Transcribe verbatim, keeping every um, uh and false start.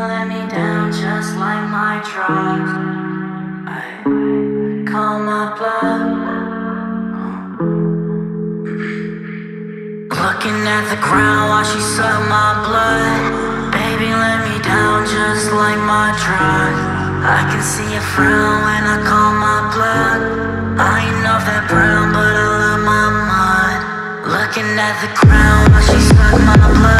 let me down just like my drugs. I call my bluff. Looking at the ground while she suck my blood. Baby, let me down just like my drugs. I can see a frown when I call my blood. I ain't off that brown, but I love my mud. Looking at the ground while she suck my blood.